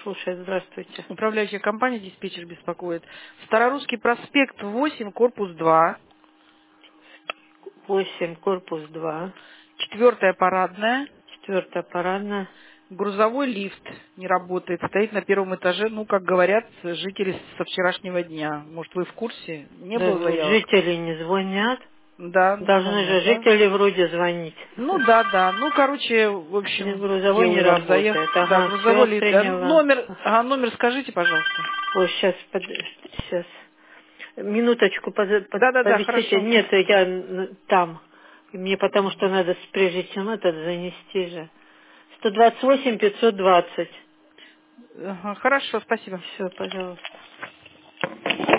слушает. Здравствуйте. Управляющая компания «Диспетчер» беспокоит. Старорусский проспект 8, корпус 2. 8, корпус 2. 4-я парадная. 4-я парадная. Грузовой лифт не работает. Стоит на первом этаже, ну, как говорят жители со вчерашнего дня. Может, вы в курсе? Не Да, было вот заявок? жители не звонят. Да, не Должны же звонят, да? жители вроде звонить. Ну, да, да. Ну, короче, в общем, Грузовой где не у вас заявка? работает. Да, Ага, грузовой все лифт. приняла. Номер скажите, пожалуйста. Ой, сейчас. Минуточку, Да, повисите. хорошо. Нет, я там. Мне потому что надо прежде чем этот занести же. 128 520. Ага, хорошо, спасибо. Все, пожалуйста.